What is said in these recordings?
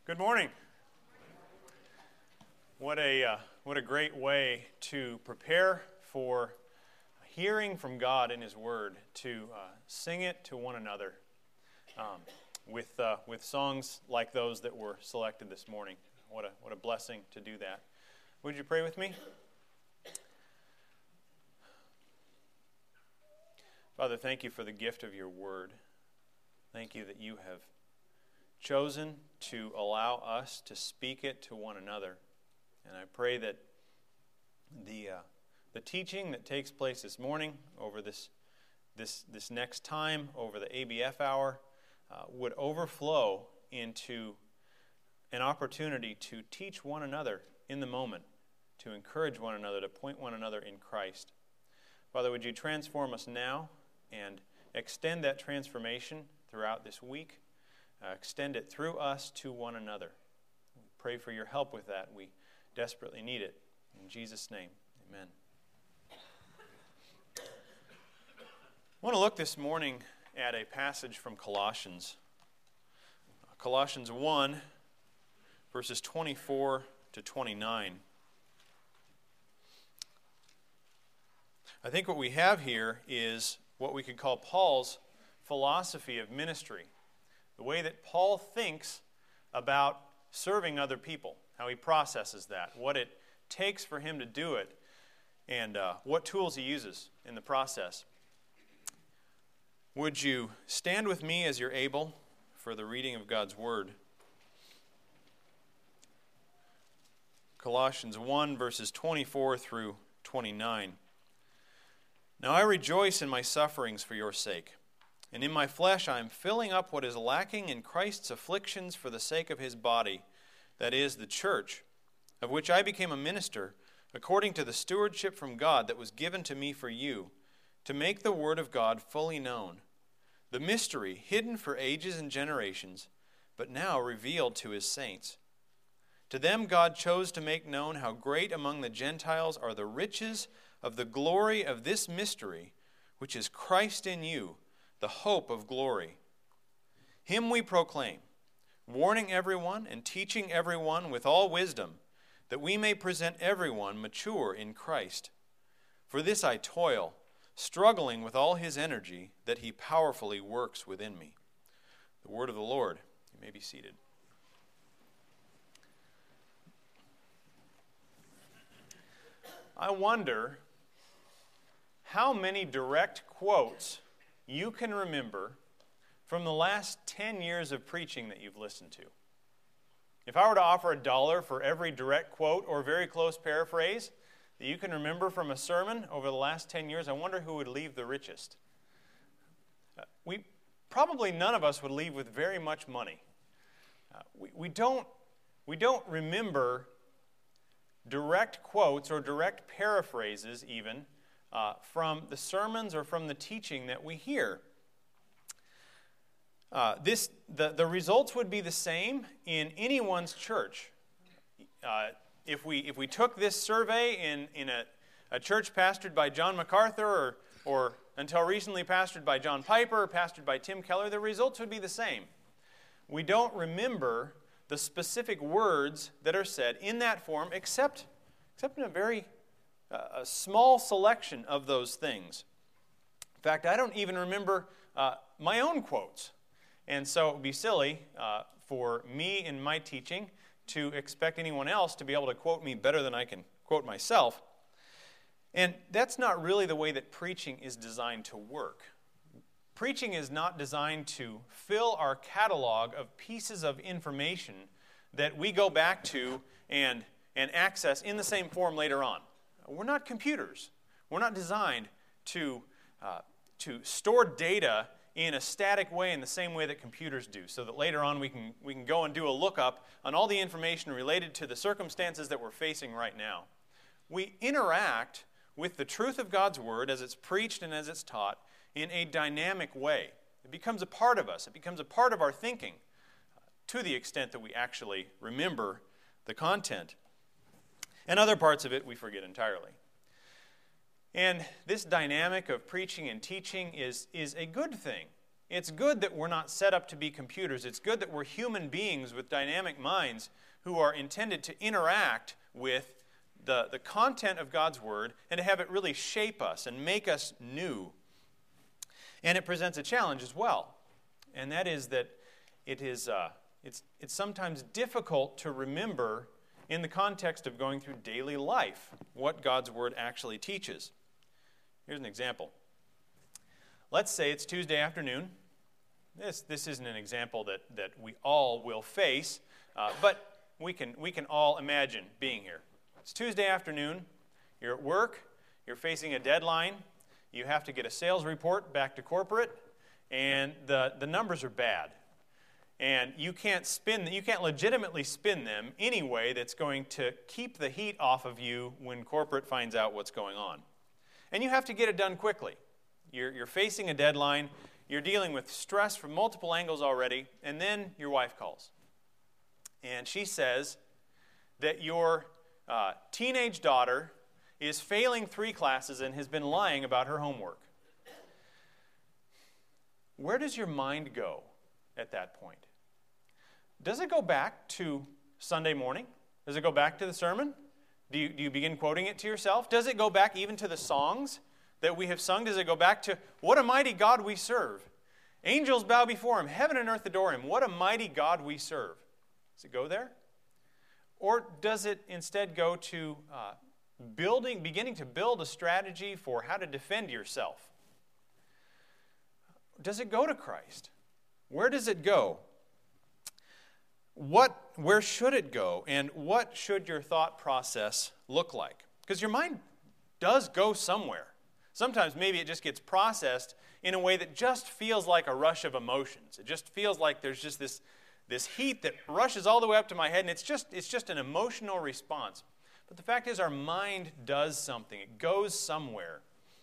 Good morning. What a great way to prepare for hearing from God in His Word, to sing it to one another with songs like those that were selected this morning. What a blessing to do that. Would you pray with me? Father, thank you for the gift of your Word. Thank you that you have chosen to allow us to speak it to one another. And I pray that the teaching that takes place this morning over this next time, over the ABF hour, would overflow into an opportunity to teach one another in the moment, to encourage one another, to point one another in Christ. Father, would you transform us now and extend that transformation throughout this week? Extend it through us to one another. We pray for your help with that. We desperately need it. In Jesus' name, amen. I want to look this morning at a passage from Colossians. Colossians 1, verses 24 to 29. I think what we have here is what we could call Paul's philosophy of ministry. The way that Paul thinks about serving other people, how he processes that, what it takes for him to do it, and what tools he uses in the process. Would you stand with me as you're able for the reading of God's Word? Colossians 1, verses 24 through 29. Now I rejoice in my sufferings for your sake. And in my flesh I am filling up what is lacking in Christ's afflictions for the sake of his body, that is, the church, of which I became a minister, according to the stewardship from God that was given to me for you, to make the word of God fully known, the mystery hidden for ages and generations, but now revealed to his saints. To them God chose to make known how great among the Gentiles are the riches of the glory of this mystery, which is Christ in you, the hope of glory. Him we proclaim, warning everyone and teaching everyone with all wisdom, that we may present everyone mature in Christ. For this I toil, struggling with all his energy, that he powerfully works within me. The word of the Lord. You may be seated. I wonder how many direct quotes you can remember from the last 10 years of preaching that you've listened to. If I were to offer $1 for every direct quote or very close paraphrase that you can remember from a sermon over the last 10 years, I wonder who would leave the richest. Probably none of us would leave with very much money. We don't remember direct quotes or direct paraphrases even from the sermons or from the teaching that we hear. The results would be the same in anyone's church. If we took this survey in a church pastored by John MacArthur or until recently pastored by John Piper or pastored by Tim Keller, the results would be the same. We don't remember the specific words that are said in that form except in a very a small selection of those things. In fact, I don't even remember my own quotes. And so it would be silly for me in my teaching to expect anyone else to be able to quote me better than I can quote myself. And that's not really the way that preaching is designed to work. Preaching is not designed to fill our catalog of pieces of information that we go back to and access in the same form later on. We're not computers. We're not designed to store data in a static way in the same way that computers do, so that later on we can go and do a lookup on all the information related to the circumstances that we're facing right now. We interact with the truth of God's Word as it's preached and as it's taught in a dynamic way. It becomes a part of us. It becomes a part of our thinking to the extent that we actually remember the content. And other parts of it we forget entirely. And this dynamic of preaching and teaching is a good thing. It's good that we're not set up to be computers. It's good that we're human beings with dynamic minds who are intended to interact with the content of God's Word and to have it really shape us and make us new. And it presents a challenge as well, and that is that it's sometimes difficult to remember in the context of going through daily life what God's Word actually teaches. Here's an example. Let's say it's Tuesday afternoon. This isn't an example that we all will face, but we can all imagine being here. It's Tuesday afternoon. You're at work. You're facing a deadline. You have to get a sales report back to corporate, and the numbers are bad. And you can't legitimately spin them any way that's going to keep the heat off of you when corporate finds out what's going on. And you have to get it done quickly. You're facing a deadline. You're dealing with stress from multiple angles already, and then your wife calls. And she says that your teenage daughter is failing 3 classes and has been lying about her homework. Where does your mind go at that point? Does it go back to Sunday morning? Does it go back to the sermon? Do you begin quoting it to yourself? Does it go back even to the songs that we have sung? Does it go back to, what a mighty God we serve? Angels bow before him, heaven and earth adore him. What a mighty God we serve. Does it go there? Or does it instead go to beginning to build a strategy for how to defend yourself? Does it go to Christ? Where does it go? Where should it go? And what should your thought process look like? Because your mind does go somewhere. Sometimes maybe it just gets processed in a way that just feels like a rush of emotions. It just feels like there's just this heat that rushes all the way up to my head, and it's just an emotional response. But the fact is, our mind does something. It goes somewhere.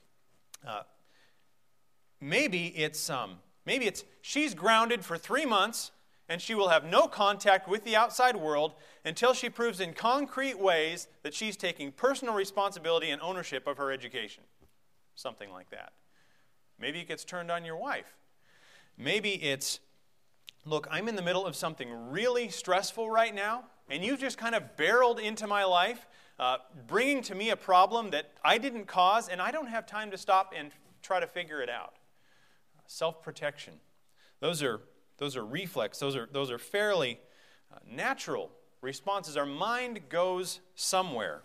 Maybe it's she's grounded for 3 months, and she will have no contact with the outside world until she proves in concrete ways that she's taking personal responsibility and ownership of her education. Something like that. Maybe it gets turned on your wife. Maybe it's, look, I'm in the middle of something really stressful right now, and you've just kind of barreled into my life, bringing to me a problem that I didn't cause, and I don't have time to stop and try to figure it out. Self-protection. Those are reflex. Those are fairly natural responses. Our mind goes somewhere.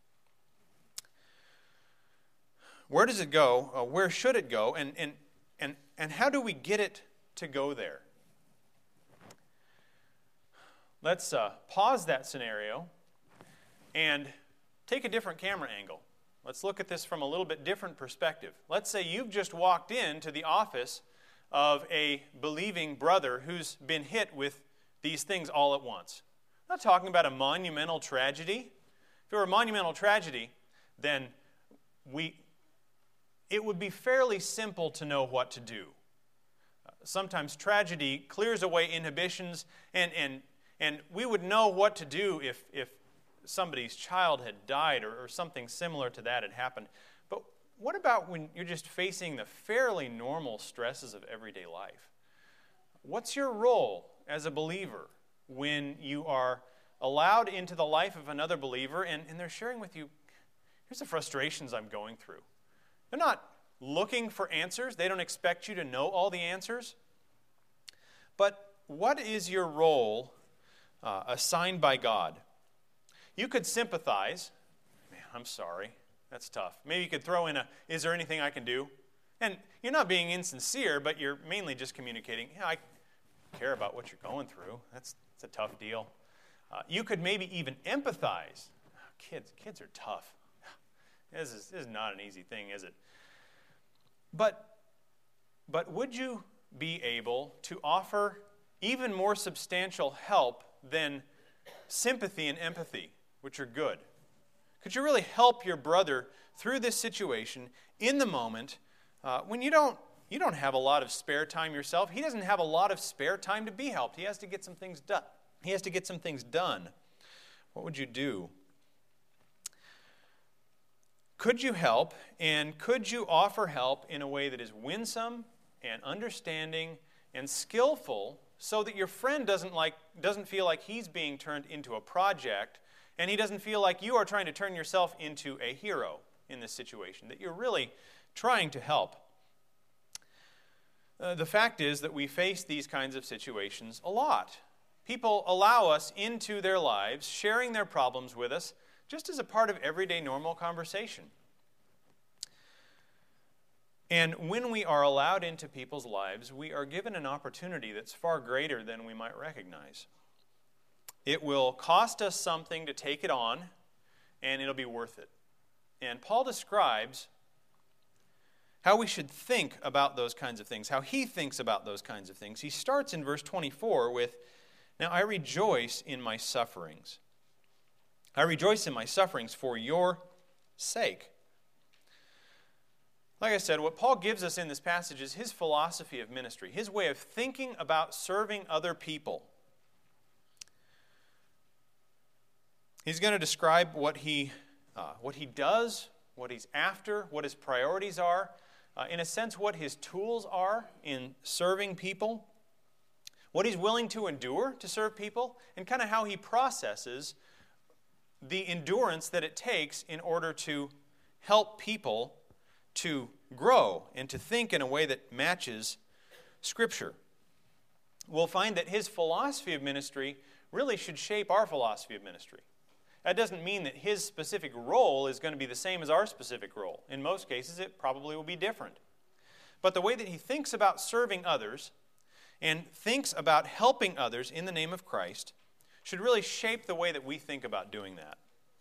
Where does it go? Where should it go? And how do we get it to go there? Let's pause that scenario and take a different camera angle. Let's look at this from a little bit different perspective. Let's say you've just walked into the office of a believing brother who's been hit with these things all at once. I'm not talking about a monumental tragedy. If it were a monumental tragedy, then it would be fairly simple to know what to do. Sometimes tragedy clears away inhibitions, and we would know what to do if somebody's child had died or something similar to that had happened. But what about when you're just facing the fairly normal stresses of everyday life? What's your role as a believer when you are allowed into the life of another believer and they're sharing with you, here's the frustrations I'm going through? They're not looking for answers. They don't expect you to know all the answers. But what is your role assigned by God? You could sympathize. Man, I'm sorry. That's tough. Maybe you could throw in is there anything I can do? And you're not being insincere, but you're mainly just communicating, I care about what you're going through. It's a tough deal. You could maybe even empathize. Kids are tough. This is not an easy thing, is it? But would you be able to offer even more substantial help than sympathy and empathy, which are good? Could you really help your brother through this situation in the moment when you don't have a lot of spare time yourself? He doesn't have a lot of spare time to be helped. He has to get some things done. What would you do? Could you help, and could you offer help in a way that is winsome and understanding and skillful so that your friend doesn't feel like he's being turned into a project, and he doesn't feel like you are trying to turn yourself into a hero in this situation, that you're really trying to help. The fact is that we face these kinds of situations a lot. People allow us into their lives, sharing their problems with us, just as a part of everyday normal conversation. And when we are allowed into people's lives, we are given an opportunity that's far greater than we might recognize. It will cost us something to take it on, and it'll be worth it. And Paul describes how we should think about those kinds of things, how he thinks about those kinds of things. He starts in verse 24 with, "Now I rejoice in my sufferings. I rejoice in my sufferings for your sake." Like I said, what Paul gives us in this passage is his philosophy of ministry, his way of thinking about serving other people. He's going to describe what he does, what he's after, what his priorities are, in a sense what his tools are in serving people, what he's willing to endure to serve people, and kind of how he processes the endurance that it takes in order to help people to grow and to think in a way that matches Scripture. We'll find that his philosophy of ministry really should shape our philosophy of ministry. That doesn't mean that his specific role is going to be the same as our specific role. In most cases, it probably will be different. But the way that he thinks about serving others and thinks about helping others in the name of Christ should really shape the way that we think about doing that.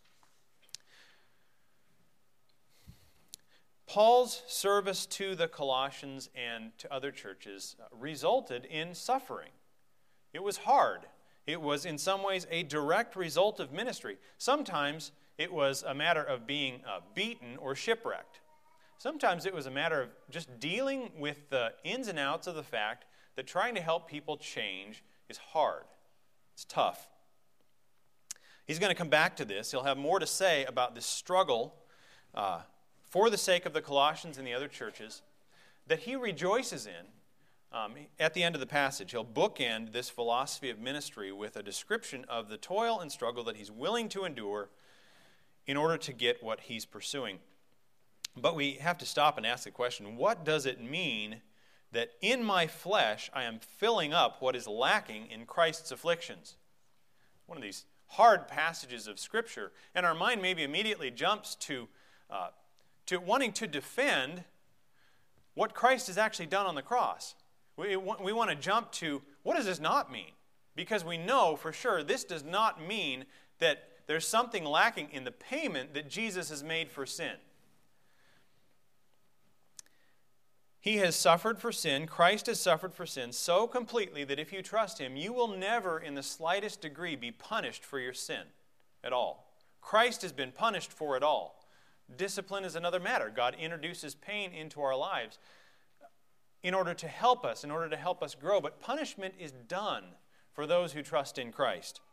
Paul's service to the Colossians and to other churches resulted in suffering. It was hard. It was in some ways a direct result of ministry. Sometimes it was a matter of being beaten or shipwrecked. Sometimes it was a matter of just dealing with the ins and outs of the fact that trying to help people change is hard. It's tough. He's going to come back to this. He'll have more to say about this struggle for the sake of the Colossians and the other churches that he rejoices in. At the end of the passage, he'll bookend this philosophy of ministry with a description of the toil and struggle that he's willing to endure in order to get what he's pursuing. But we have to stop and ask the question, what does it mean that in my flesh I am filling up what is lacking in Christ's afflictions? One of these hard passages of Scripture, and our mind maybe immediately jumps to wanting to defend what Christ has actually done on the cross. We want to jump to, what does this not mean? Because we know for sure this does not mean that there's something lacking in the payment that Jesus has made for sin. He has suffered for sin, Christ has suffered for sin so completely that if you trust him, you will never in the slightest degree be punished for your sin at all. Christ has been punished for it all. Discipline is another matter. God introduces pain into our lives in order to help us grow. But punishment is done for those who trust in Christ.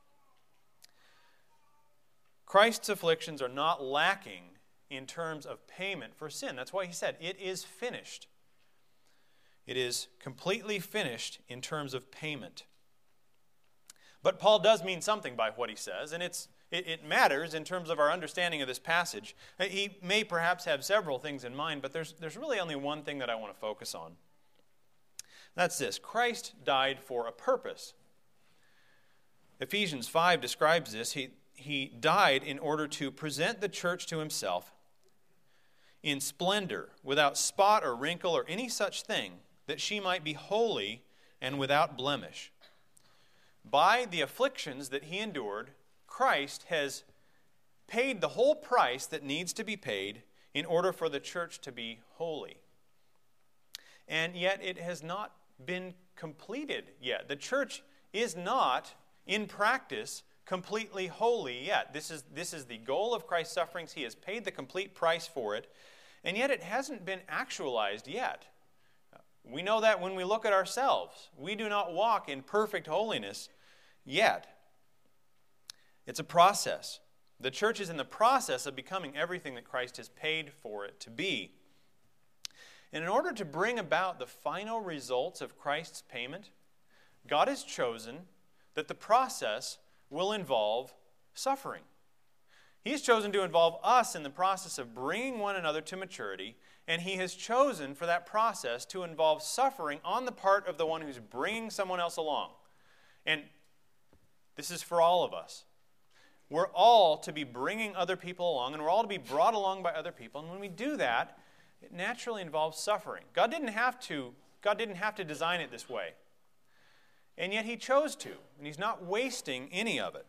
Christ's afflictions are not lacking in terms of payment for sin. That's why he said, it is finished. It is completely finished in terms of payment. But Paul does mean something by what he says, and it matters in terms of our understanding of this passage. He may perhaps have several things in mind, but there's really only one thing that I want to focus on. That's this: Christ died for a purpose. Ephesians 5 describes this. He died in order to present the church to himself in splendor, without spot or wrinkle or any such thing, that she might be holy and without blemish. By the afflictions that he endured, Christ has paid the whole price that needs to be paid in order for the church to be holy. And yet it has not been completed yet. The church is not, in practice, completely holy yet. This is the goal of Christ's sufferings. He has paid the complete price for it, and yet it hasn't been actualized yet. We know that when we look at ourselves. We do not walk in perfect holiness yet. It's a process. The church is in the process of becoming everything that Christ has paid for it to be. And in order to bring about the final results of Christ's payment, God has chosen that the process will involve suffering. He has chosen to involve us in the process of bringing one another to maturity, and He has chosen for that process to involve suffering on the part of the one who's bringing someone else along. And this is for all of us. We're all to be bringing other people along, and we're all to be brought along by other people. And when we do that, it naturally involves suffering. God didn't have to design it this way. And yet He chose to, and He's not wasting any of it.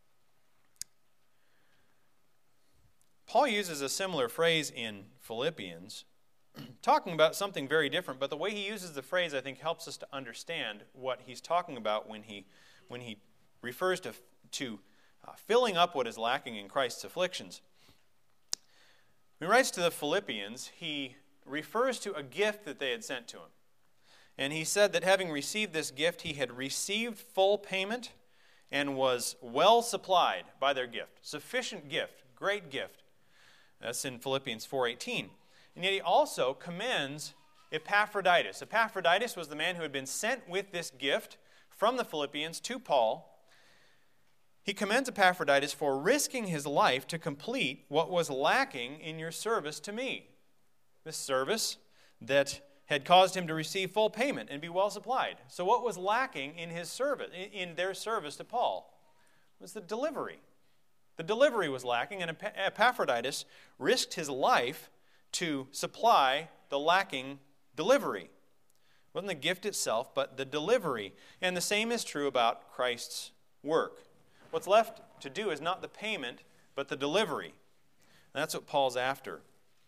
Paul uses a similar phrase in Philippians, talking about something very different, but the way he uses the phrase, I think, helps us to understand what he's talking about when he refers to filling up what is lacking in Christ's afflictions. When he writes to the Philippians, he refers to a gift that they had sent to him. And he said that having received this gift, he had received full payment and was well supplied by their gift. Sufficient gift, great gift. That's in Philippians 4:18. And yet he also commends Epaphroditus. Epaphroditus was the man who had been sent with this gift from the Philippians to Paul. He commends Epaphroditus for risking his life to complete what was lacking in your service to me. This service that had caused him to receive full payment and be well supplied. So what was lacking in his service, in their service to Paul, was the delivery. The delivery was lacking, and Epaphroditus risked his life to supply the lacking delivery. It wasn't the gift itself, but the delivery. And the same is true about Christ's work. What's left to do is not the payment, but the delivery. And that's what Paul's after.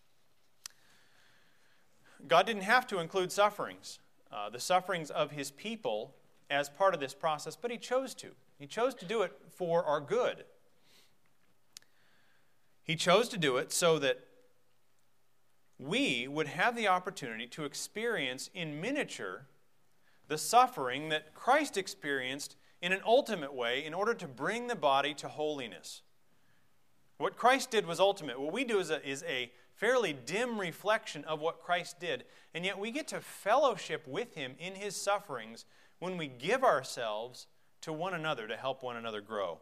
God didn't have to include sufferings, the sufferings of His people, as part of this process, but He chose to. He chose to do it for our good. He chose to do it so that we would have the opportunity to experience in miniature the suffering that Christ experienced in an ultimate way in order to bring the body to holiness. What Christ did was ultimate. What we do is a fairly dim reflection of what Christ did, and yet we get to fellowship with Him in His sufferings when we give ourselves to one another to help one another grow.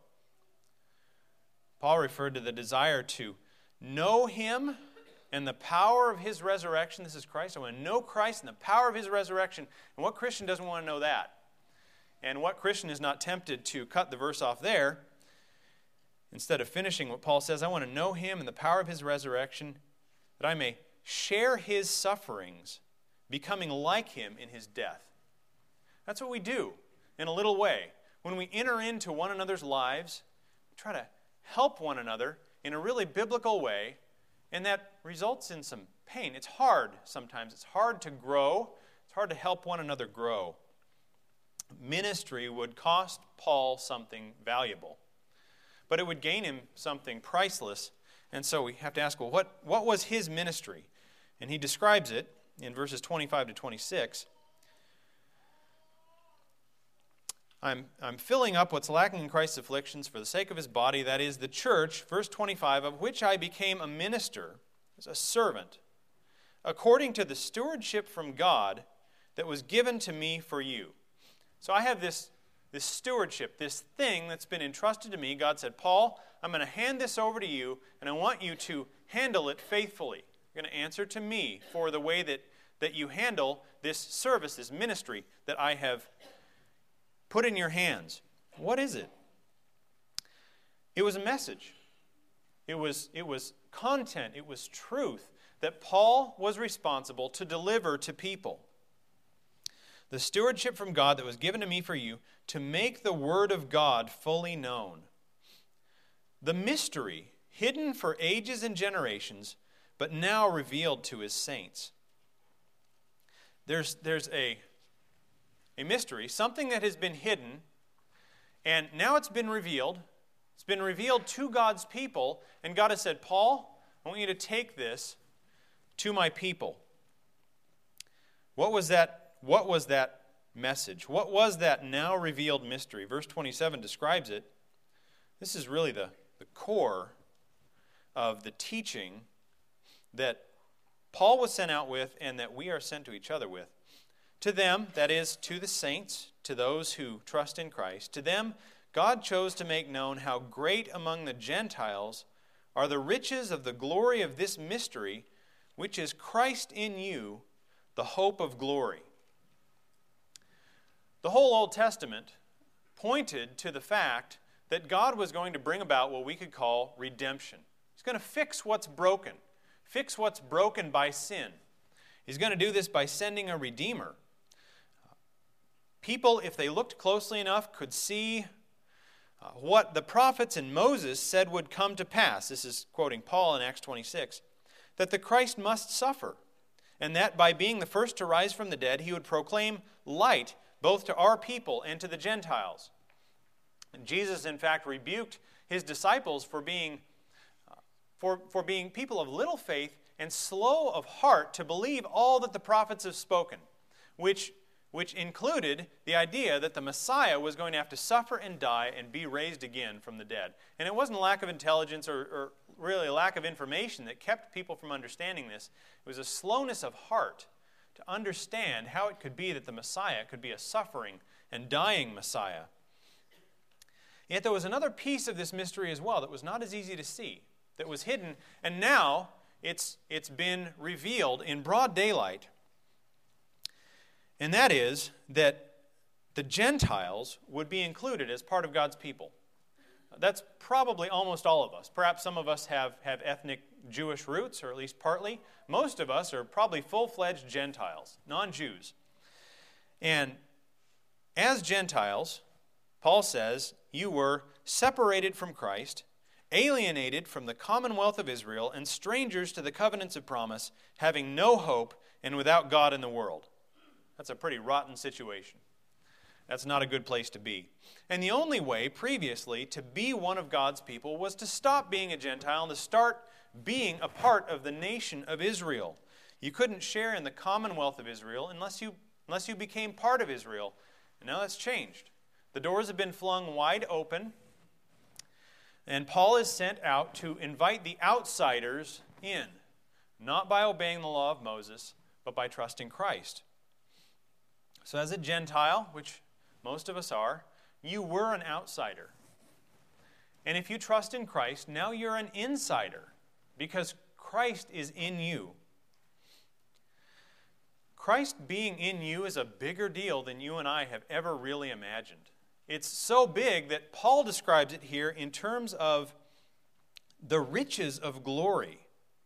Paul referred to the desire to know Him and the power of His resurrection. This is Christ. I want to know Christ and the power of His resurrection. And what Christian doesn't want to know that? And what Christian is not tempted to cut the verse off there? Instead of finishing what Paul says, I want to know Him and the power of His resurrection, that I may share His sufferings, becoming like Him in His death. That's what we do in a little way. When we enter into one another's lives, we try to help one another in a really biblical way, and that results in some pain. It's hard sometimes. It's hard to grow. It's hard to help one another grow. Ministry would cost Paul something valuable, but it would gain him something priceless. And so we have to ask, well, what was his ministry? And he describes it in verses 25 to 26. I'm filling up what's lacking in Christ's afflictions for the sake of His body, that is, the church, verse 25, of which I became a minister, as a servant, according to the stewardship from God that was given to me for you. So I have this stewardship, this thing that's been entrusted to me. God said, Paul, I'm going to hand this over to you, and I want you to handle it faithfully. You're going to answer to me for the way that you handle this service, this ministry that I have put in your hands. What is it? It was a message. It was content. It was truth that Paul was responsible to deliver to people. The stewardship from God that was given to me for you to make the word of God fully known. The mystery hidden for ages and generations, but now revealed to His saints. There's a mystery, something that has been hidden, and now it's been revealed. It's been revealed to God's people, and God has said, Paul, I want you to take this to my people. What was that message? What was that now revealed mystery? Verse 27 describes it. This is really the core of the teaching that Paul was sent out with and that we are sent to each other with. To them, that is, to the saints, to those who trust in Christ, to them God chose to make known how great among the Gentiles are the riches of the glory of this mystery, which is Christ in you, the hope of glory. The whole Old Testament pointed to the fact that God was going to bring about what we could call redemption. He's going to fix what's broken by sin. He's going to do this by sending a Redeemer. People, if they looked closely enough, could see what the prophets and Moses said would come to pass. This is quoting Paul in Acts 26. That the Christ must suffer, and that by being the first to rise from the dead, he would proclaim light both to our people and to the Gentiles. And Jesus, in fact, rebuked his disciples for being people of little faith and slow of heart to believe all that the prophets have spoken, which included the idea that the Messiah was going to have to suffer and die and be raised again from the dead. And it wasn't a lack of intelligence or really a lack of information that kept people from understanding this. It was a slowness of heart to understand how it could be that the Messiah could be a suffering and dying Messiah. Yet there was another piece of this mystery as well that was not as easy to see, that was hidden, and now it's been revealed in broad daylight. And that is that the Gentiles would be included as part of God's people. That's probably almost all of us. Perhaps some of us have ethnic Jewish roots, or at least partly. Most of us are probably full-fledged Gentiles, non-Jews. And as Gentiles, Paul says, you were separated from Christ, alienated from the commonwealth of Israel, and strangers to the covenants of promise, having no hope and without God in the world. That's a pretty rotten situation. That's not a good place to be. And the only way previously to be one of God's people was to stop being a Gentile and to start being a part of the nation of Israel. You couldn't share in the commonwealth of Israel unless you became part of Israel. And now that's changed. The doors have been flung wide open, and Paul is sent out to invite the outsiders in, not by obeying the law of Moses, but by trusting Christ. So as a Gentile, which most of us are, you were an outsider. And if you trust in Christ, now you're an insider because Christ is in you. Christ being in you is a bigger deal than you and I have ever really imagined. It's so big that Paul describes it here in terms of the riches of glory.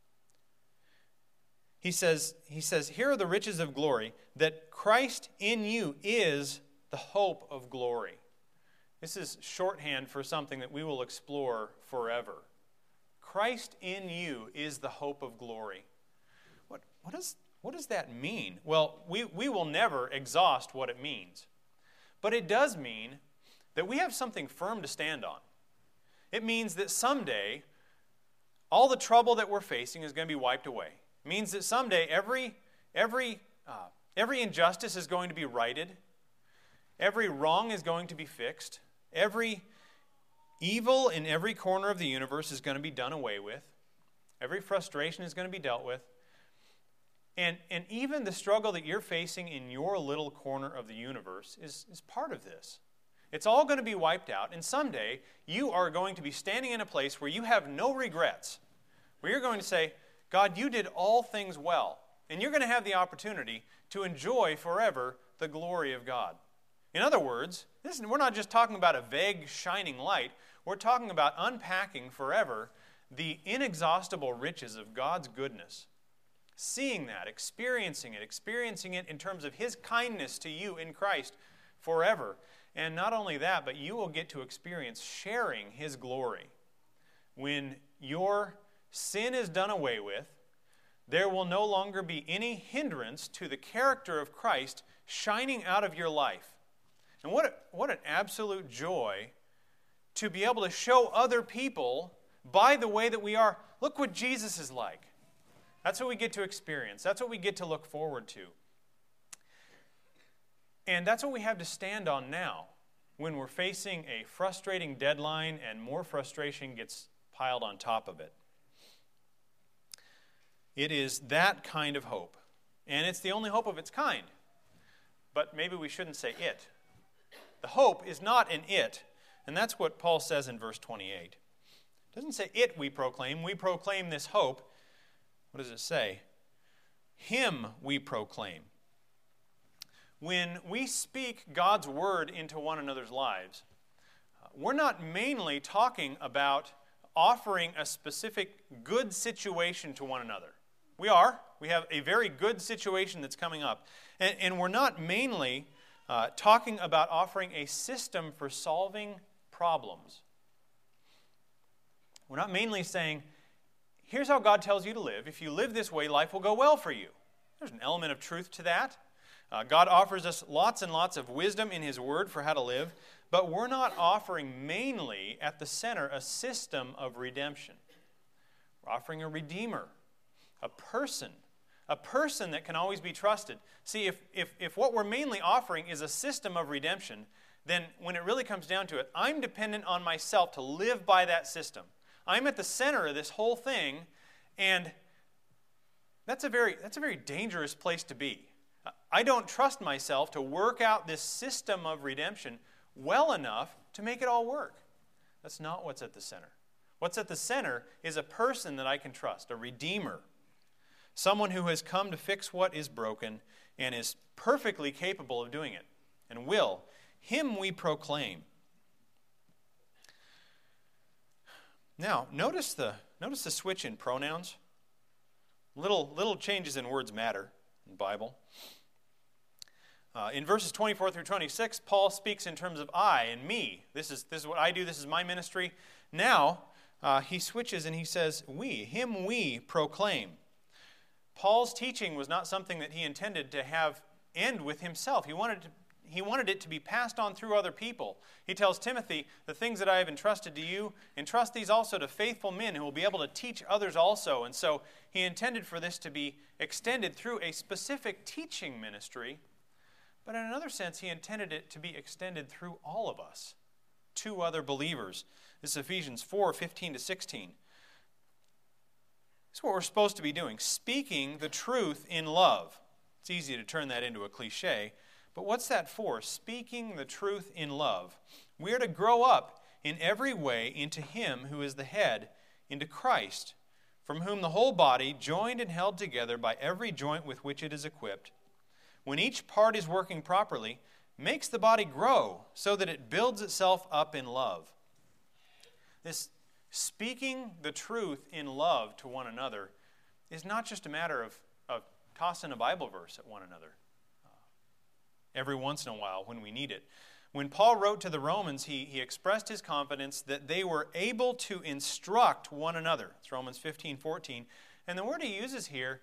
He says, here are the riches of glory, that Christ in you is the hope of glory. This is shorthand for something that we will explore forever. Christ in you is the hope of glory. What does that mean? Well, we will never exhaust what it means. But it does mean that we have something firm to stand on. It means that someday, all the trouble that we're facing is going to be wiped away. It means that someday every injustice is going to be righted. Every wrong is going to be fixed. Every evil in every corner of the universe is going to be done away with. Every frustration is going to be dealt with. And even the struggle that you're facing in your little corner of the universe is part of this. It's all going to be wiped out, and someday you are going to be standing in a place where you have no regrets, where you're going to say, God, you did all things well, and you're going to have the opportunity to enjoy forever the glory of God. In other words, we're not just talking about a vague, shining light. We're talking about unpacking forever the inexhaustible riches of God's goodness. Seeing that, experiencing it in terms of His kindness to you in Christ forever. And not only that, but you will get to experience sharing His glory. When your sin is done away with, there will no longer be any hindrance to the character of Christ shining out of your life. And what an absolute joy to be able to show other people by the way that we are. Look what Jesus is like. That's what we get to experience. That's what we get to look forward to. And that's what we have to stand on now when we're facing a frustrating deadline and more frustration gets piled on top of it. It is that kind of hope. And it's the only hope of its kind. But maybe we shouldn't say it. The hope is not in it. And that's what Paul says in verse 28. It doesn't say it we proclaim. We proclaim this hope. What does it say? Him we proclaim. When we speak God's word into one another's lives, we're not mainly talking about offering a specific good situation to one another. We are. We have a very good situation that's coming up. And we're not mainly talking about offering a system for solving problems. We're not mainly saying, here's how God tells you to live. If you live this way, life will go well for you. There's an element of truth to that. God offers us lots and lots of wisdom in His Word for how to live, but we're not offering mainly at the center a system of redemption. We're offering a Redeemer, a person that can always be trusted. See, if what we're mainly offering is a system of redemption, then when it really comes down to it, I'm dependent on myself to live by that system. I'm at the center of this whole thing, and that's a very dangerous place to be. I don't trust myself to work out this system of redemption well enough to make it all work. That's not what's at the center. What's at the center is a person that I can trust, a Redeemer, someone who has come to fix what is broken and is perfectly capable of doing it and will. Him we proclaim. Now, notice the switch in pronouns. Little changes in words matter in the Bible. In verses 24 through 26, Paul speaks in terms of I and me. This is what I do. This is my ministry. Now, he switches and he says we. Him we proclaim. Paul's teaching was not something that he intended to have end with himself. He wanted it to be passed on through other people. He tells Timothy, the things that I have entrusted to you, entrust these also to faithful men who will be able to teach others also. And so he intended for this to be extended through a specific teaching ministry. But in another sense, he intended it to be extended through all of us to other believers. This is Ephesians 4:15-16. This is what we're supposed to be doing, speaking the truth in love. It's easy to turn that into a cliche, but what's that for? Speaking the truth in love. We are to grow up in every way into Him who is the head, into Christ, from whom the whole body, joined and held together by every joint with which it is equipped, when each part is working properly, makes the body grow so that it builds itself up in love. This speaking the truth in love to one another is not just a matter of tossing a Bible verse at one another every once in a while when we need it. When Paul wrote to the Romans, he expressed his confidence that they were able to instruct one another. It's Romans 15:14. And the word he uses here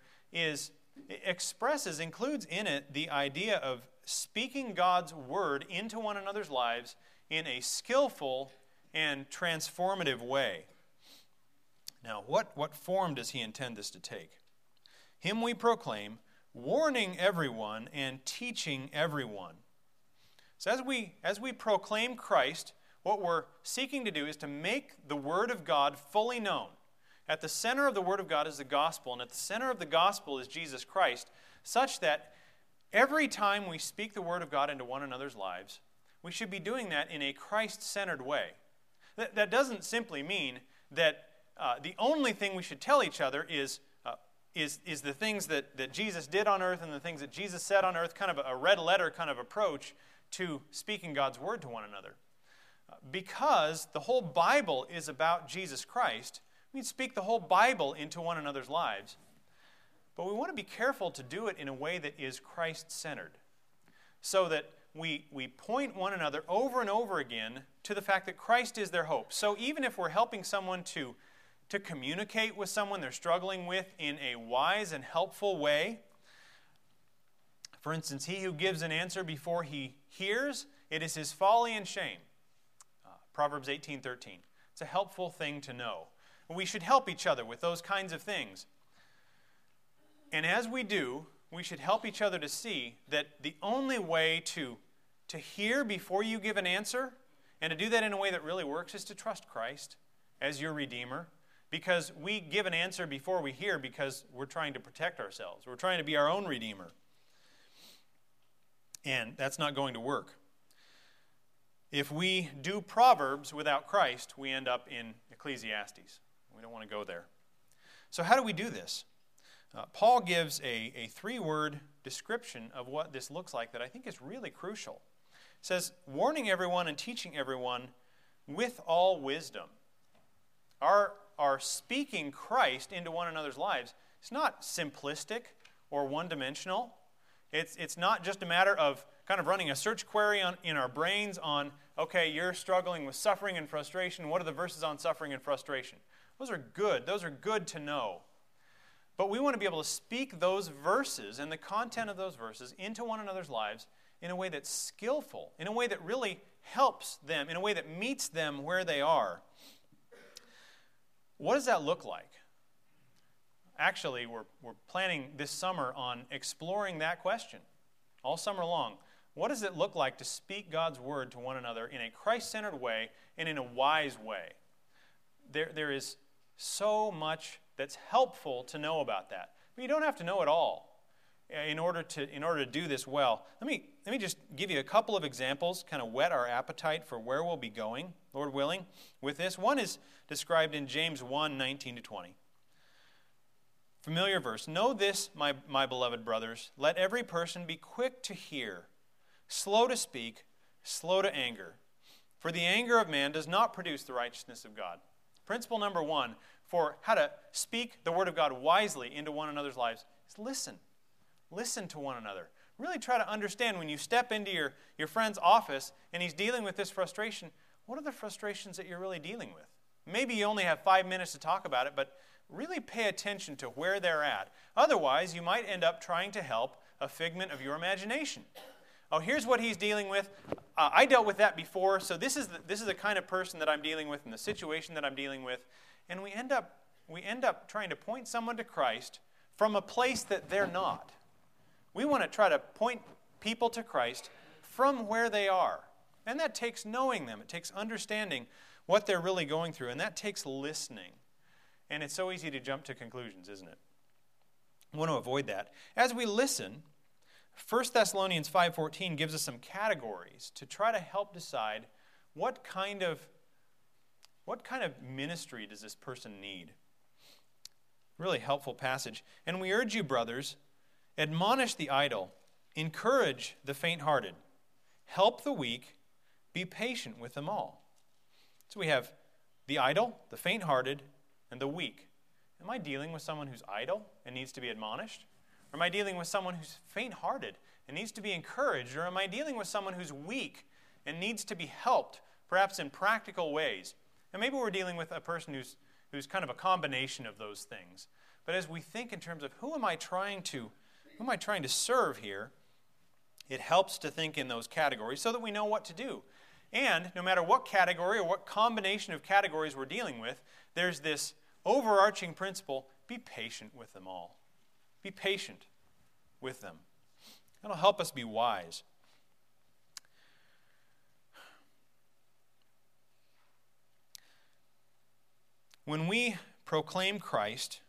includes in it the idea of speaking God's word into one another's lives in a skillful and transformative way. Now, what form does he intend this to take? Him we proclaim, warning everyone and teaching everyone. So as we proclaim Christ, what we're seeking to do is to make the Word of God fully known. At the center of the Word of God is the gospel, and at the center of the gospel is Jesus Christ, such that every time we speak the Word of God into one another's lives, we should be doing that in a Christ-centered way. That doesn't simply mean that the only thing we should tell each other is the things that Jesus did on earth and the things that Jesus said on earth, kind of a red letter kind of approach to speaking God's Word to one another. Because the whole Bible is about Jesus Christ, we speak the whole Bible into one another's lives. But we want to be careful to do it in a way that is Christ-centered, so that we point one another over and over again to the fact that Christ is their hope. So even if we're helping someone to communicate with someone they're struggling with in a wise and helpful way, for instance, he who gives an answer before he hears, it is his folly and shame. Proverbs 18:13. It's a helpful thing to know. We should help each other with those kinds of things. And as we do, we should help each other to see that the only way to hear before you give an answer, and to do that in a way that really works, is to trust Christ as your Redeemer, because we give an answer before we hear because we're trying to protect ourselves. We're trying to be our own redeemer. And that's not going to work. If we do Proverbs without Christ, we end up in Ecclesiastes. We don't want to go there. So how do we do this? Paul gives a three-word description of what this looks like that I think is really crucial. It says, warning everyone and teaching everyone with all wisdom. Our speaking Christ into one another's lives is not simplistic or one-dimensional. It's not just a matter of kind of running a search query in our brains on, okay, you're struggling with suffering and frustration. What are the verses on suffering and frustration? Those are good. Those are good to know. But we want to be able to speak those verses and the content of those verses into one another's lives in a way that's skillful, in a way that really helps them, in a way that meets them where they are. What does that look like? Actually, we're planning this summer on exploring that question all summer long. What does it look like to speak God's word to one another in a Christ-centered way and in a wise way? There is so much that's helpful to know about that. But you don't have to know it all in order to do this well. Let me just give you a couple of examples, kind of whet our appetite for where we'll be going, Lord willing, with this. One is described in James 1:19-20. Familiar verse. Know this, my beloved brothers, let every person be quick to hear, slow to speak, slow to anger. For the anger of man does not produce the righteousness of God. Principle number one for how to speak the word of God wisely into one another's lives is listen. Listen to one another. Really try to understand when you step into your friend's office and he's dealing with this frustration, what are the frustrations that you're really dealing with? Maybe you only have 5 minutes to talk about it, but really pay attention to where they're at. Otherwise, you might end up trying to help a figment of your imagination. Oh, here's what he's dealing with. I dealt with that before, so this is the kind of person that I'm dealing with and the situation that I'm dealing with. And we end up trying to point someone to Christ from a place that they're not. We want to try to point people to Christ from where they are. And that takes knowing them. It takes understanding what they're really going through. And that takes listening. And it's so easy to jump to conclusions, isn't it? I want to avoid that. As we listen, 1 Thessalonians 5:14 gives us some categories to try to help decide what kind of ministry does this person need. Really helpful passage. And we urge you, brothers, admonish the idle, encourage the faint-hearted, help the weak, be patient with them all. So we have the idle, the faint-hearted, and the weak. Am I dealing with someone who's idle and needs to be admonished? Or am I dealing with someone who's faint-hearted and needs to be encouraged? Or am I dealing with someone who's weak and needs to be helped, perhaps in practical ways? And maybe we're dealing with a person who's kind of a combination of those things. But as we think in terms of who am I trying to serve here, it helps to think in those categories so that we know what to do. And no matter what category or what combination of categories we're dealing with, there's this overarching principle: be patient with them all. Be patient with them. That'll help us be wise. When we proclaim Christ,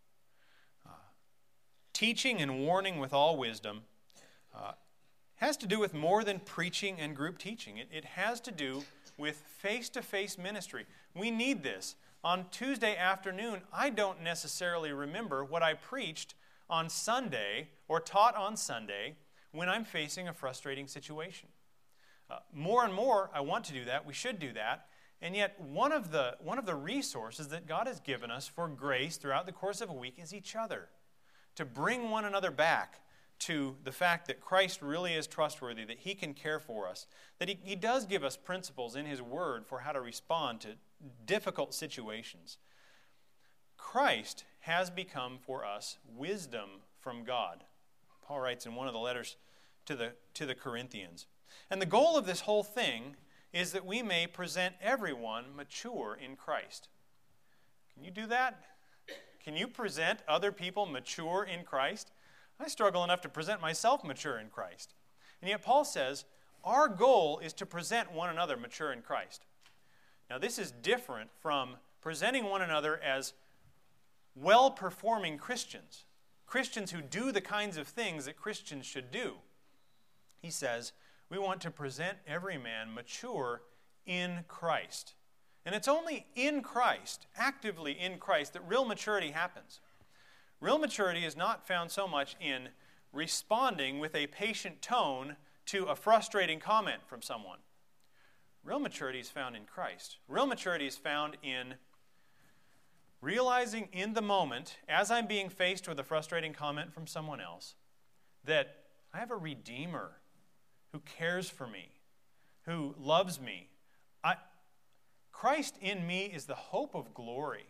teaching and warning with all wisdom has to do with more than preaching and group teaching. It has to do with face-to-face ministry. We need this. On Tuesday afternoon, I don't necessarily remember what I preached on Sunday or taught on Sunday when I'm facing a frustrating situation. More and more, I want to do that. We should do that. And yet, one of the resources that God has given us for grace throughout the course of a week is each other. To bring one another back to the fact that Christ really is trustworthy, that He can care for us, that He does give us principles in His Word for how to respond to difficult situations. Christ has become for us wisdom from God. Paul writes in one of the letters to the Corinthians. And the goal of this whole thing is that we may present everyone mature in Christ. Can you do that? Can you present other people mature in Christ? I struggle enough to present myself mature in Christ. And yet Paul says, our goal is to present one another mature in Christ. Now this is different from presenting one another as well-performing Christians, Christians who do the kinds of things that Christians should do. He says, we want to present every man mature in Christ. And it's only in Christ, actively in Christ, that real maturity happens. Real maturity is not found so much in responding with a patient tone to a frustrating comment from someone. Real maturity is found in Christ. Real maturity is found in realizing in the moment, as I'm being faced with a frustrating comment from someone else, that I have a Redeemer who cares for me, who loves me. Christ in me is the hope of glory.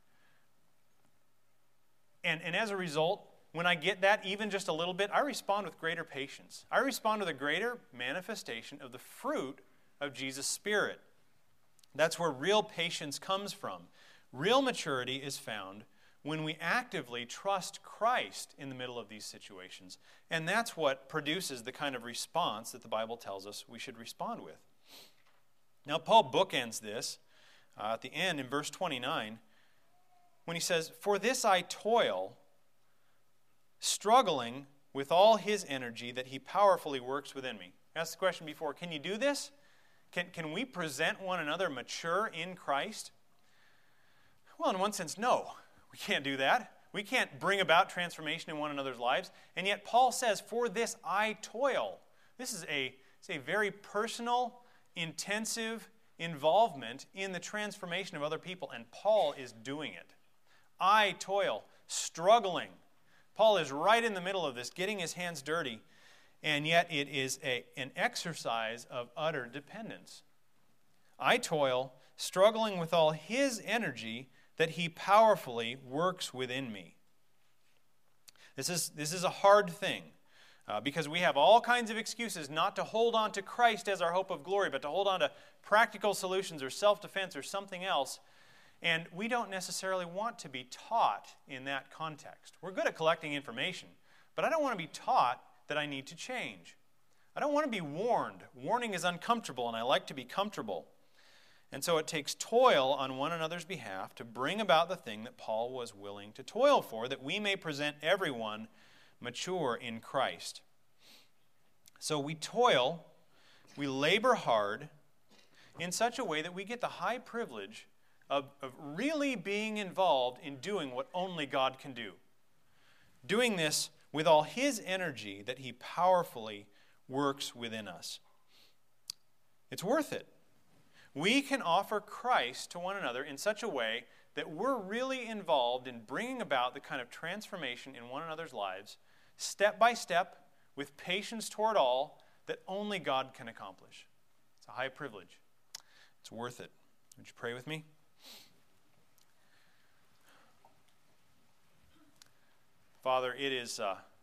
And as a result, when I get that even just a little bit, I respond with greater patience. I respond with a greater manifestation of the fruit of Jesus' Spirit. That's where real patience comes from. Real maturity is found when we actively trust Christ in the middle of these situations. And that's what produces the kind of response that the Bible tells us we should respond with. Now, Paul bookends this at the end in verse 29 when he says, "For this I toil, struggling with all his energy that he powerfully works within me." I asked the question before, can you do this? Can we present one another mature in Christ? Well, in one sense, no. We can't do that. We can't bring about transformation in one another's lives. And yet Paul says, "For this I toil." This is a very personal, intensive involvement in the transformation of other people, and Paul is doing it. I toil, struggling. Paul is right in the middle of this, getting his hands dirty, and yet it is an exercise of utter dependence. I toil, struggling with all his energy that he powerfully works within me. This is a hard thing. Because we have all kinds of excuses not to hold on to Christ as our hope of glory, but to hold on to practical solutions or self-defense or something else. And we don't necessarily want to be taught in that context. We're good at collecting information, but I don't want to be taught that I need to change. I don't want to be warned. Warning is uncomfortable, and I like to be comfortable. And so it takes toil on one another's behalf to bring about the thing that Paul was willing to toil for, that we may present everyone mature in Christ. So we toil, we labor hard in such a way that we get the high privilege of really being involved in doing what only God can do. Doing this with all his energy that he powerfully works within us. It's worth it. We can offer Christ to one another in such a way that we're really involved in bringing about the kind of transformation in one another's lives, step by step, with patience toward all, that only God can accomplish. It's a high privilege. It's worth it. Would you pray with me? Father, it is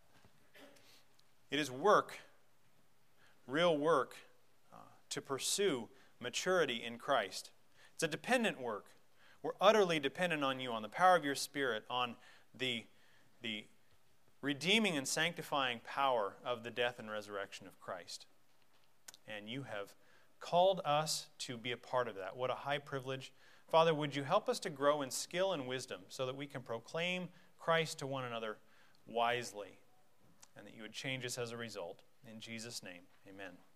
work, real work, to pursue maturity in Christ. It's a dependent work. We're utterly dependent on you, on the power of your Spirit, on the redeeming and sanctifying power of the death and resurrection of Christ. And you have called us to be a part of that. What a high privilege. Father, would you help us to grow in skill and wisdom so that we can proclaim Christ to one another wisely, and that you would change us as a result. In Jesus' name, amen.